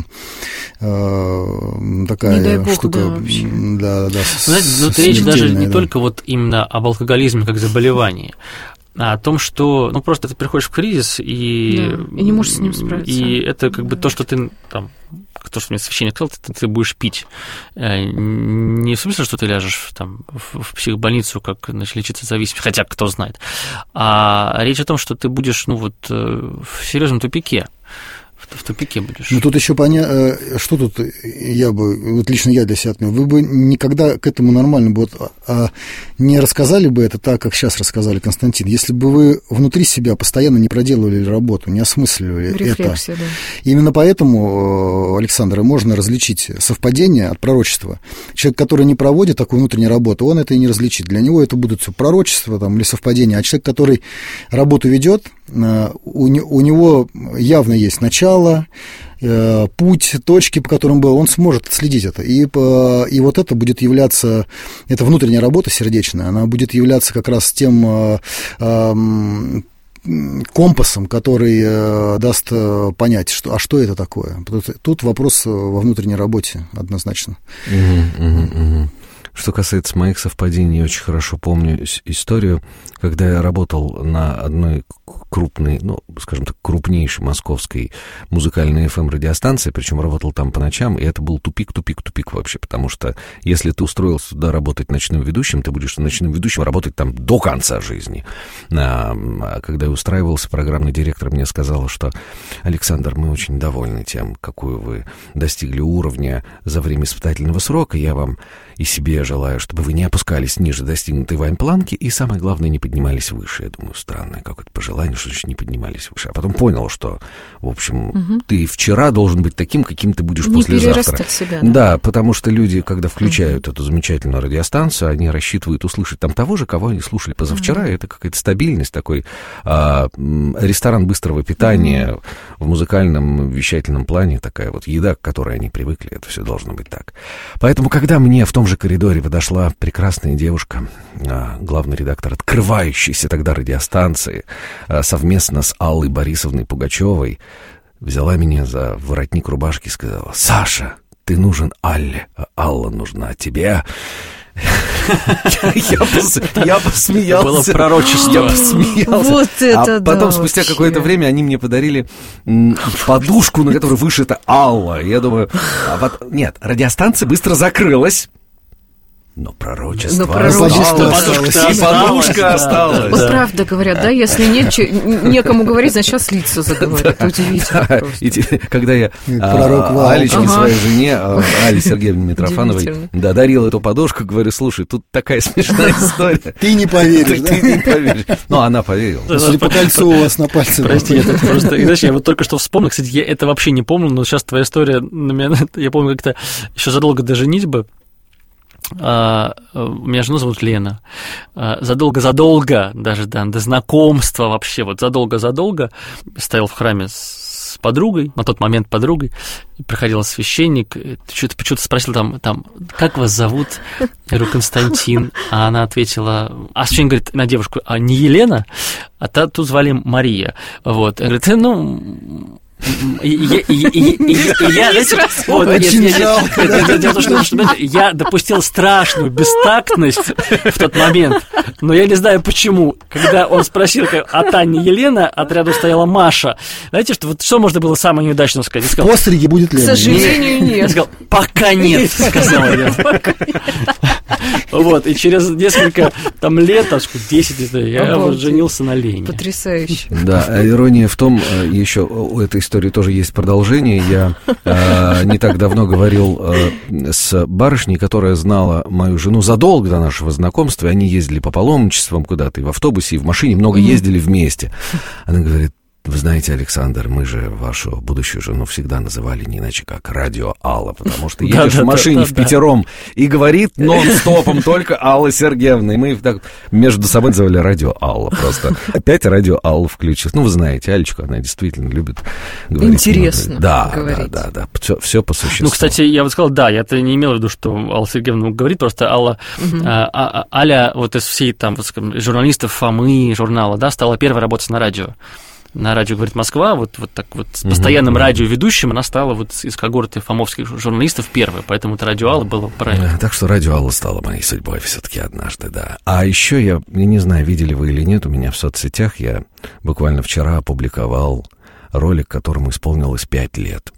S5: такая штука. Да.
S4: Знаете, речь даже не только вот именно об алкоголизме как заболевании, а о том, что, просто ты приходишь в кризис, и
S3: не можешь с ним справиться.
S4: И это как бы то, что ты там, то, что мне священник сказал, ты будешь пить. Не в смысле, что ты ляжешь там в психбольницу, как лечиться зависимость, хотя кто знает, а речь о том, что ты будешь, в серьезном тупике. В тупике будешь.
S5: Ну, тут еще понятно, что тут лично я для себя отметил, вы бы никогда к этому нормально бы не рассказали бы это так, как сейчас рассказали, Константин, если бы вы внутри себя постоянно не проделывали работу, не осмысливали
S3: рефлексия,
S5: это.
S3: Да.
S5: Именно поэтому, Александр, можно различить совпадение от пророчества. Человек, который не проводит такую внутреннюю работу, он это и не различит. Для него это будут все пророчества или совпадения. А человек, который работу ведет, у него явно есть начало, путь, точки, по которым был, он сможет отследить это. И вот это будет являться, эта внутренняя работа сердечная, она будет являться как раз тем компасом, который даст понять, что это такое. Тут вопрос во внутренней работе однозначно.
S2: Что касается моих совпадений, я очень хорошо помню историю, когда я работал на одной крупной, скажем так, крупнейшей московской музыкальной FM-радиостанции, причем работал там по ночам, и это был тупик вообще, потому что если ты устроился туда работать ночным ведущим, ты будешь ночным ведущим работать там до конца жизни. А когда я устраивался, программный директор мне сказал, что Александр, мы очень довольны тем, какую вы достигли уровня за время испытательного срока, я вам и себе желаю, чтобы вы не опускались ниже достигнутой вами планки и, самое главное, не поднимались выше. Я думаю, странное какое-то пожелание, что значит не поднимались выше. А потом понял, что, в общем, ты вчера должен быть таким, каким ты будешь послезавтра.
S3: Себя,
S2: да, потому что люди, когда включают эту замечательную радиостанцию, они рассчитывают услышать там того же, кого они слушали позавчера. Это какая-то стабильность, такой ресторан быстрого питания в музыкальном вещательном плане, такая вот еда, к которой они привыкли, это все должно быть так. Поэтому, когда мне в том же коридоре подошла прекрасная девушка, главный редактор открывающейся тогда радиостанции, совместно с Аллой Борисовной Пугачевой, взяла меня за воротник рубашки и сказала: «Саша, ты нужен Алле, а Алла нужна тебе». Я посмеялся.
S4: Было пророчество.
S2: Я посмеялся.
S3: Вот это,
S2: а потом, спустя какое-то время, они мне подарили подушку, на которой вышита Алла. Я думаю, нет, радиостанция быстро закрылась. Но пророчество осталось. И подушка осталась.
S3: Вот правда говорят, да, если некому говорить, значит, сейчас лица заговорят. Удивительно.
S2: И когда я Алечке, своей жене, Але Сергеевне Митрофановой, дарил эту подушку, говорю: слушай, тут такая смешная история.
S5: Ты не поверишь, да?
S2: Ты не поверишь. Ну, она поверила.
S5: Если по кольцу у вас на пальце.
S4: Прости, это просто... Иначе я вот только что вспомнил, кстати, я это вообще не помню, но сейчас твоя история на меня... Я помню, как-то еще задолго до женитьбы меня жену зовут Лена. Задолго, даже до знакомства вообще, вот задолго стоял в храме с подругой, на тот момент подругой, приходил священник, что-то спросил там, как вас зовут? Я говорю: Константин. А она ответила, а священник говорит на девушку: а не Елена, а тут звали Мария. Вот. Я говорю: Я допустил страшную бестактность в тот момент, но я не знаю почему. Когда он спросил от Ани Елена, от ряду стояла Маша. Знаете, что можно было самое неудачное сказать?
S5: В постриге будет Лена.
S3: К сожалению, нет.
S4: Я сказал, пока нет, сказала я. Вот, и через несколько лет, 10 лет, я вот женился на Лене.
S3: Потрясающе.
S2: Да, ирония в том, еще у этой истории тоже есть продолжение. Я не так давно говорил с барышней, которая знала мою жену задолго до нашего знакомства, и они ездили по паломничествам куда-то, и в автобусе, и в машине, много ездили вместе. Она говорит: вы знаете, Александр, мы же вашу будущую жену всегда называли не иначе, как Радио Алла, потому что едешь в машине впятером и говорит нон-стопом только Алла Сергеевна. И мы так между собой называли Радио Алла просто. Опять Радио Алла включилось. Ну, вы знаете, Алечку, она действительно любит говорить.
S3: Интересно
S2: говорить. Да. Все по существу.
S4: Ну, кстати, я вот сказал, да, я-то не имел в виду, что Алла Сергеевна говорит, просто Аля, вот из всей журналистов Фомы, журнала, да, стала первой работать на радио. На радио «Говорит Москва», вот так вот с постоянным радиоведущим она стала вот из когорты фомовских журналистов первой, поэтому это «Радио Алла» было правильно.
S2: Так что «Радио Алла» стало моей судьбой все-таки однажды, да. А еще я не знаю, видели вы или нет, у меня в соцсетях я буквально вчера опубликовал ролик, которому исполнилось 5 лет.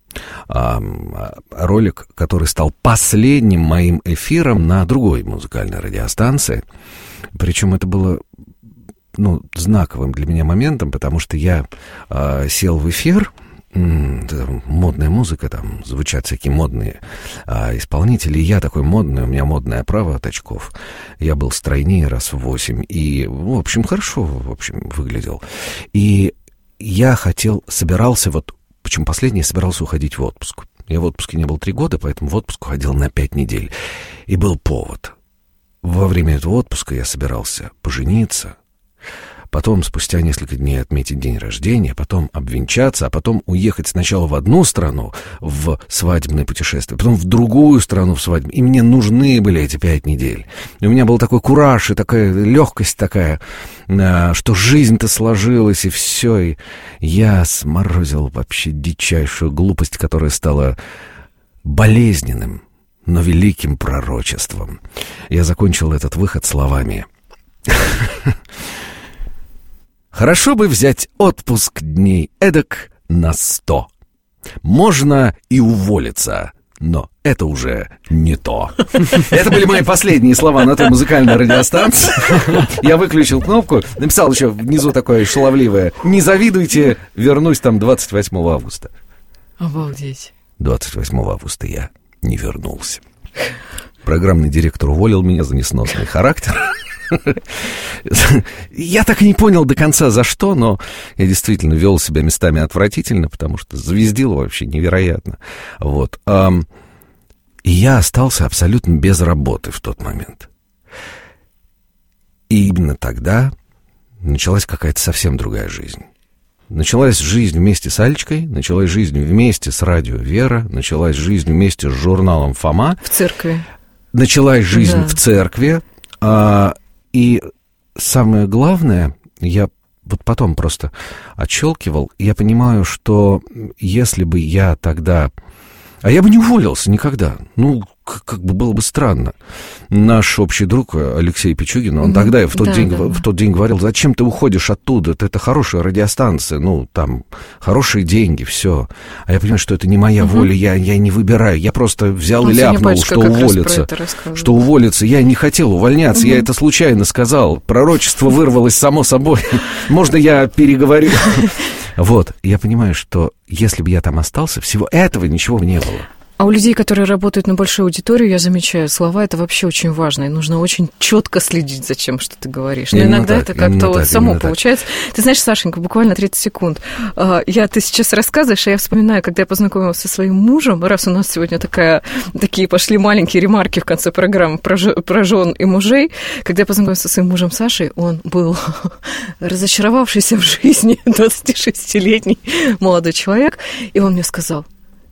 S2: Ролик, который стал последним моим эфиром на другой музыкальной радиостанции. Причем это было знаковым для меня моментом, потому что я сел в эфир, модная музыка, там звучат всякие модные исполнители, и я такой модный, у меня модная оправа от очков, я был стройнее раз в 8, и, в общем, хорошо, выглядел. И я собирался, причем последний, собирался уходить в отпуск. Я в отпуске не был 3 года, поэтому в отпуск уходил на 5 недель. И был повод. Во время этого отпуска я собирался пожениться, потом спустя несколько дней отметить день рождения, потом обвенчаться, а потом уехать сначала в одну страну в свадебное путешествие, потом в другую страну в свадебное. И мне нужны были эти 5 недель. И у меня был такой кураж и такая легкость такая, что жизнь-то сложилась, и все. И я сморозил вообще дичайшую глупость, которая стала болезненным, но великим пророчеством. Я закончил этот выход словами: хорошо бы взять отпуск дней эдак на 100. Можно и уволиться, но это уже не то. Это были мои последние слова на той музыкальной радиостанции. Я выключил кнопку, написал еще внизу такое шаловливое: не завидуйте, вернусь там 28 августа.
S3: Обалдеть.
S2: 28 августа я не вернулся. Программный директор уволил меня за несносный характер. Я так и не понял до конца, за что, но я действительно вел себя местами отвратительно, потому что звездил вообще невероятно. И я остался абсолютно без работы в тот момент. И именно тогда началась какая-то совсем другая жизнь. Началась жизнь вместе с Алечкой, началась жизнь вместе с радио «Вера», началась жизнь вместе с журналом «Фома».
S3: В церкви.
S2: Началась жизнь в церкви. И самое главное, я потом просто отщелкивал, я понимаю, что если бы я тогда... А я бы не уволился никогда. Как бы было бы странно. Наш общий друг Алексей Пичугин, он тогда в тот день говорил: зачем ты уходишь оттуда? Это хорошая радиостанция, там хорошие деньги, все. А я понимаю, что это не моя воля, я не выбираю. Я просто взял и ляпнул, что уволиться. Что уволиться. Я не хотел увольняться, я это случайно сказал. Пророчество вырвалось само собой. Можно я переговорю? Я понимаю, что если бы я там остался, всего этого ничего бы не было.
S3: А у людей, которые работают на большую аудиторию, я замечаю, слова — это вообще очень важно, и нужно очень четко следить за тем, что ты говоришь. Но иногда это как-то само получается. Ты знаешь, Сашенька, буквально 30 секунд. Ты сейчас рассказываешь, а я вспоминаю, когда я познакомилась со своим мужем, раз у нас сегодня такие пошли маленькие ремарки в конце программы про жен и мужей, когда я познакомилась со своим мужем Сашей, он был разочаровавшийся в жизни 26-летний молодой человек, и он мне сказал: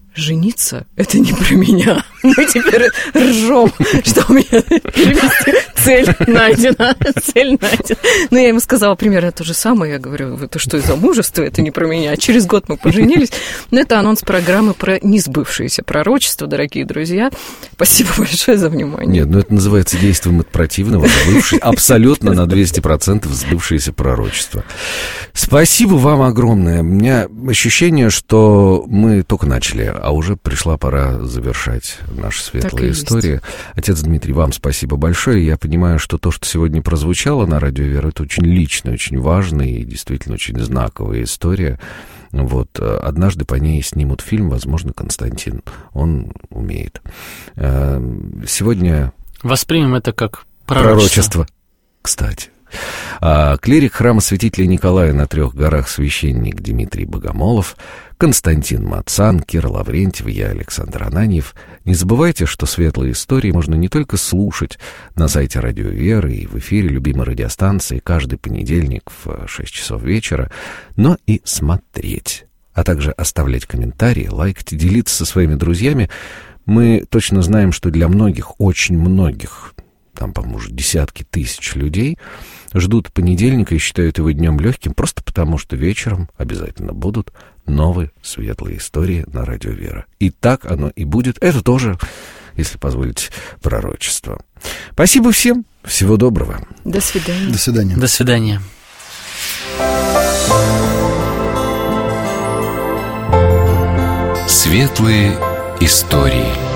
S3: жениться — это не про меня. Мы теперь ржем, что у меня перевести Цель найдена. Ну, я ему сказала примерно то же самое. Я говорю, это что, из-за мужества? Это не про меня. Через год мы поженились. Но это анонс программы про несбывшиеся пророчества, дорогие друзья. Спасибо большое за внимание.
S2: Нет, это называется действием от противного, абсолютно на 200% сбывшееся пророчество. Спасибо вам огромное. У меня ощущение, что мы только начали, а уже пришла пора завершать наши светлые истории. Отец Дмитрий, вам спасибо большое. Я понимаю, что то, что сегодня прозвучало на радио Вера, это очень личная, очень важная и действительно очень знаковая история. Вот, однажды по ней снимут фильм, возможно, Константин. Он умеет. Сегодня...
S4: Воспримем это как
S2: пророчество. Кстати. Клирик храма святителя Николая на 3 горах, священник Дмитрий Богомолов, Константин Мацан, Кира Лаврентьев, я, Александр Ананьев. Не забывайте, что светлые истории можно не только слушать на сайте Радио Веры и в эфире любимой радиостанции каждый понедельник в 6 часов вечера, но и смотреть, а также оставлять комментарии, лайкать и делиться со своими друзьями. Мы точно знаем, что для многих, очень многих, там, по-моему, уже десятки тысяч людей ждут понедельника и считают его днем легким, просто потому что вечером обязательно будут новые светлые истории на Радио Вера. И так оно и будет. Это тоже, если позволите, пророчество. Спасибо всем. Всего доброго.
S3: До свидания.
S5: До свидания.
S4: До свидания.
S1: Светлые истории.